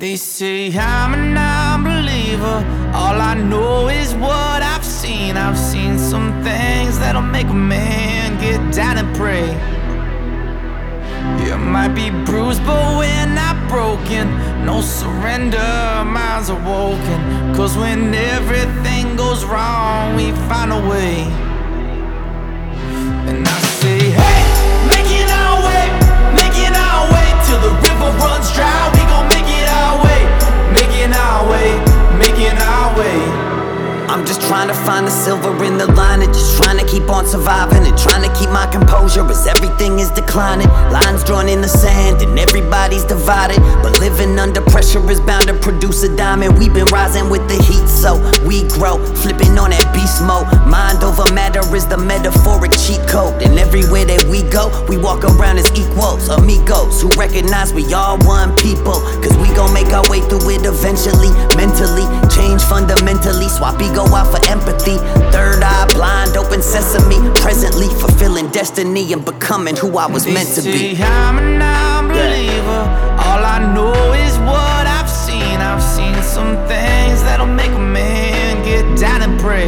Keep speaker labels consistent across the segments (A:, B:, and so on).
A: They say I'm an unbeliever. All I know is what I've seen. I've seen some things that'll make a man get down and pray. You might be bruised, but we're not broken. No surrender, minds are woken. 'Cause when everything goes wrong, we find a way. And I say, hey, making our way till the river runs dry. We gon' make it our way, making our way, making our way.
B: I'm just trying to find the silver in the line, and just trying to keep on surviving and trying to keep my composure as everything is declining. Lines drawn in the sand and everybody's divided, but living under pressure is bound to produce a diamond. We've been rising with the heat, so we grow, flipping on that beast mode. Mind over matter is the metaphoric cheat code, and everywhere that we go, we walk around as equals, amigos who recognize we all one people. 'Cause we gon' make our way through it eventually, mentally, change fundamentally, swap ego out for empathy. Third eye blind, open sesame, presently fulfilling destiny and becoming who I was meant to be.
A: I'm an unbeliever. All I know is what I've seen. I've seen some things that'll make a man get down and pray.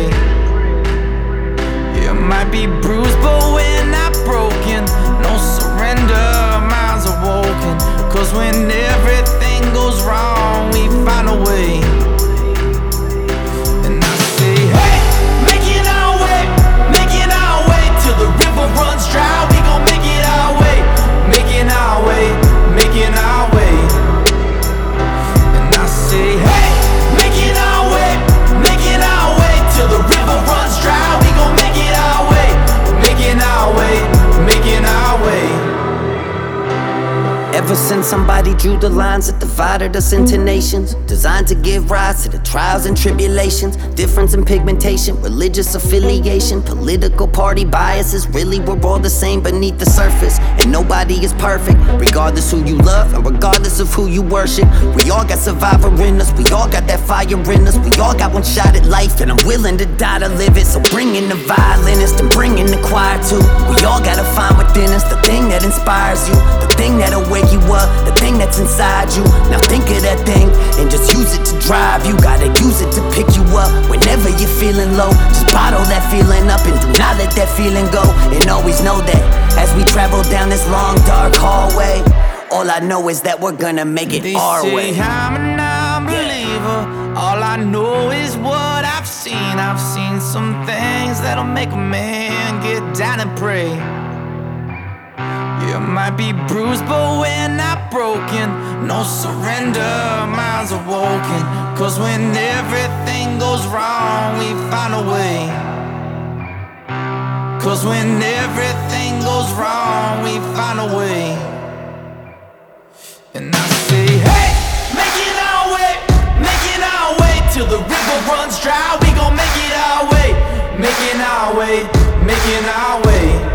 A: You might be bruised, but we're not broken. No surrender, minds are woken. 'Cause when everything goes wrong, we find a way. Runs dry, we gon' make it our way, making our way, making our way. And I say, hey, making our way till the river runs dry. We gon' make it our way, making our way, making our way.
B: Ever since somebody drew the lines that divided us into nations, designed to give rise to the trials and tribulations, difference in pigmentation, religious affiliation, political party biases. Really, we're all the same beneath the surface, and nobody is perfect, regardless who you love and regardless of who you worship. We all got survivor in us, we all got that fire in us, we all got one shot at life, and I'm willing to die to live it. So bring in the violinist and bring in the choir too. We all gotta find within us the thing that inspires you, the thing that'll wake you up, the thing that's inside you. Now think of that thing and just use it to drive you. Gotta use it to pick you up whenever you're feeling low. Just bottle that feeling up and do not let that feeling go. And always know that as we travel down this long dark hallway, all I know is that we're gonna make it our way.
A: They say I'm an unbeliever. All I know is what I've seen. I've seen some things that'll make a man get down and pray. You might be bruised, but we're not broken. No surrender, minds are woken. 'Cause when everything goes wrong, we find a way. 'Cause when everything goes wrong, we find a way. And I say, hey, making our way till the river runs dry. We gon' make it our way, making our way, making our way.